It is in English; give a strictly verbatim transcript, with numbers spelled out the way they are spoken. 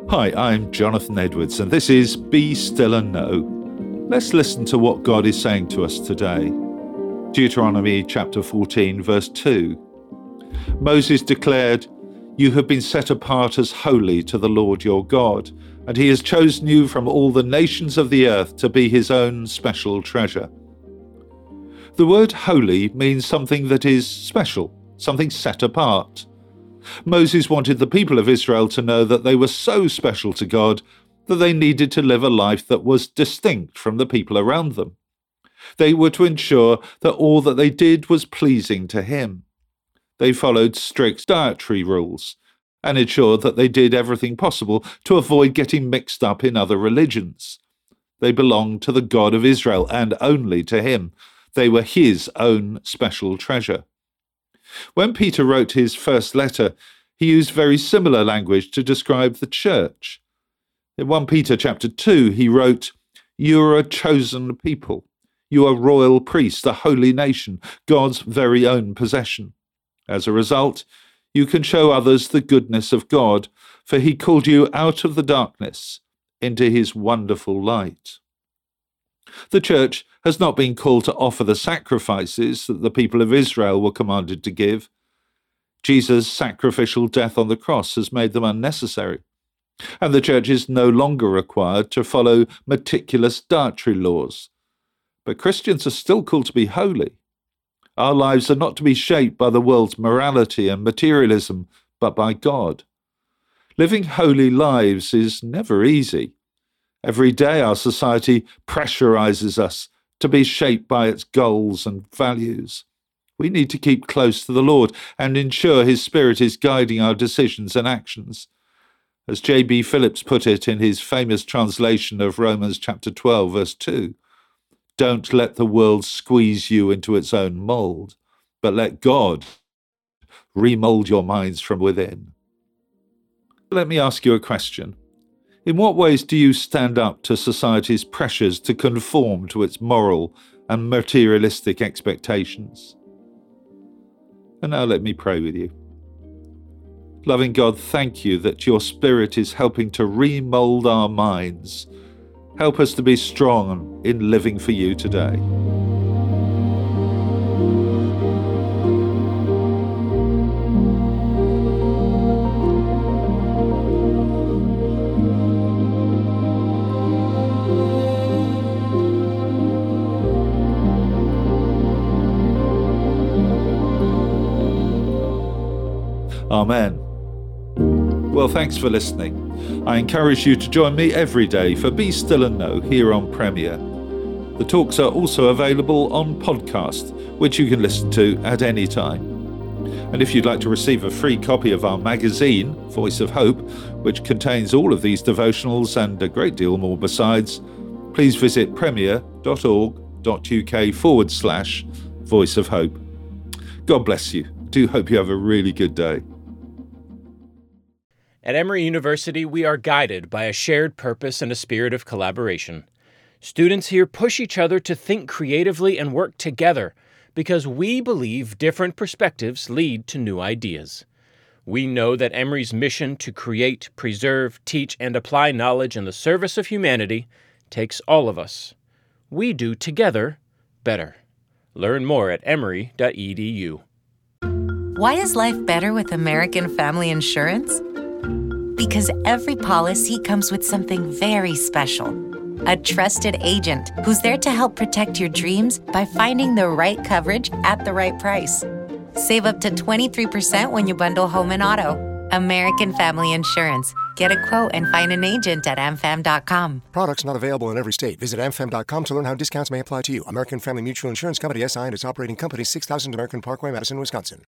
Hi, I'm Jonathan Edwards, and this is Be Still and Know. Let's listen to what God is saying to us today. Deuteronomy chapter fourteen, verse two. Moses declared, "You have been set apart as holy to the Lord your God, and he has chosen you from all the nations of the earth to be his own special treasure." The word holy means something that is special, something set apart. Moses wanted the people of Israel to know that they were so special to God that they needed to live a life that was distinct from the people around them. They were to ensure that all that they did was pleasing to him. They followed strict dietary rules and ensured that they did everything possible to avoid getting mixed up in other religions. They belonged to the God of Israel and only to him. They were his own special treasure. When Peter wrote his first letter, he used very similar language to describe the church. In First Peter chapter two, he wrote, "You are a chosen people. You are royal priests, a holy nation, God's very own possession. As a result, you can show others the goodness of God, for he called you out of the darkness into his wonderful light." The church has not been called to offer the sacrifices that the people of Israel were commanded to give. Jesus' sacrificial death on the cross has made them unnecessary, and the church is no longer required to follow meticulous dietary laws. But Christians are still called to be holy. Our lives are not to be shaped by the world's morality and materialism, but by God. Living holy lives is never easy. Every day our society pressurizes us to be shaped by its goals and values. We need to keep close to the Lord and ensure his Spirit is guiding our decisions and actions. As J B Phillips put it in his famous translation of Romans chapter twelve, verse two, "Don't let the world squeeze you into its own mold, but let God remold your minds from within." Let me ask you a question. In what ways do you stand up to society's pressures to conform to its moral and materialistic expectations? And now let me pray with you. Loving God, thank you that your Spirit is helping to remold our minds. Help us to be strong in living for you today. Amen. Well, thanks for listening. I encourage you to join me every day for Be Still and Know here on Premier. The talks are also available on podcast, which you can listen to at any time. And if you'd like to receive a free copy of our magazine, Voice of Hope, which contains all of these devotionals and a great deal more besides, please visit premier.org.uk forward slash Voice of Hope. God bless you. I do hope you have a really good day. At Emory University, we are guided by a shared purpose and a spirit of collaboration. Students here push each other to think creatively and work together because we believe different perspectives lead to new ideas. We know that Emory's mission to create, preserve, teach, and apply knowledge in the service of humanity takes all of us. We do together better. Learn more at emory dot e d u. Why is life better with American Family Insurance? Because every policy comes with something very special. A trusted agent who's there to help protect your dreams by finding the right coverage at the right price. Save up to twenty-three percent when you bundle home and auto. American Family Insurance. Get a quote and find an agent at a m fam dot com. Products not available in every state. Visit a m fam dot com to learn how discounts may apply to you. American Family Mutual Insurance Company, S I and its operating company, six thousand American Parkway, Madison, Wisconsin.